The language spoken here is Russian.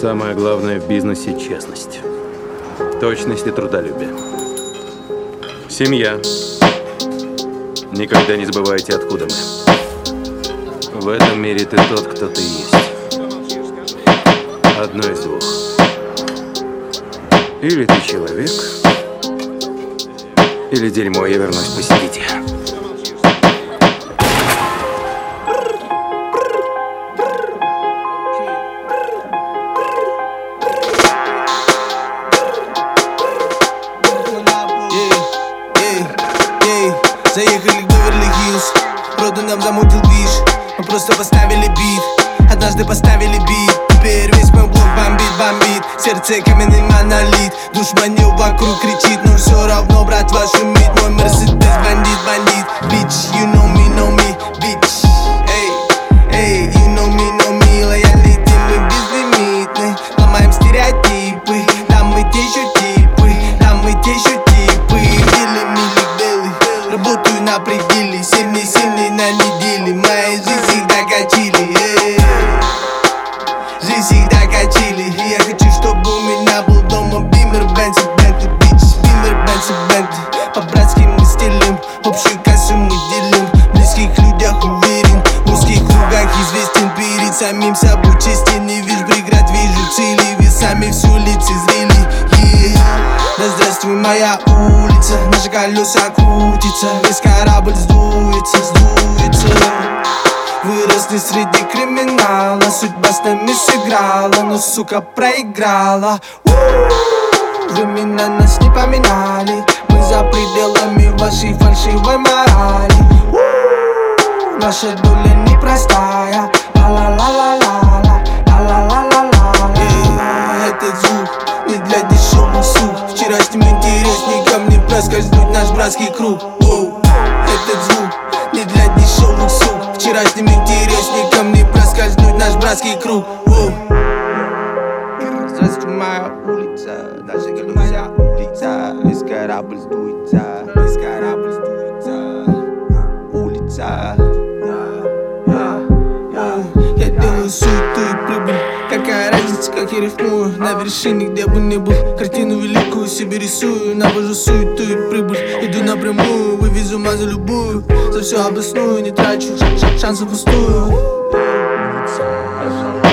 Самое главное в бизнесе — честность, точность и трудолюбие. Семья. Никогда не забывайте, откуда мы. В этом мире ты тот, кто ты есть. Одно из двух. Или ты человек, или дерьмо, я вернусь, посидите. Заехали в Беверли-Хиллз, роду нам замутил движ. Мы просто поставили бит, однажды поставили бит. Теперь весь мой блок бомбит. Сердце каменный монолит, душманил вокруг кричит, но все равно, братва, шумит. Мой Мерседес бандит. Bitch, you know me, bitch. Эй, you know me, лоялити мы безлимитны. Ломаем стереотипы, да мы те еще типы. Делим милик белый, работаю на пределе. Сильный на неделе, моя жизнь всегда качили. Жизнь всегда качили. И я хочу, чтобы у меня был дома Бимер, Бенц и Бентли, бич. Бимер, Бенц и Бентли. По-братски мы стелим, общую кассу мы делим. В близких людях уверен, в узких кругах известен. Перед самим собой честен, не вижу преград, вижу цели. Весами все лицезрели. Да здравствуй, моя улица, наши колеса крутятся, весь корабль сдуется. Выросли среди криминала, судьба с нами сыграла, но, сука, проиграла. Времена нас не поминали, мы за пределами вашей фальшивой морали. Наша доля непростая, ла-ла-ла-ла-ла, ла-ла-ла-ла-ла. Этот звук не для дешевых сук. Вчерашним интересникам не проскользнуть наш братский круг. Этот звук не для дешевых сук. Вчерашним интересникам не проскользнуть наш братский круг. Здравствуй, моя улица, наша колеса улица. Весь корабль сдуется, улица. Я делаю суету и прибыль. Какая разница, как я рифмую? На вершине, где бы ни был, картину великую себе рисую. Навожу суету и прибыль, иду напрямую. Вывезу мазу любую, за все обосную. Не трачу шансов пустую.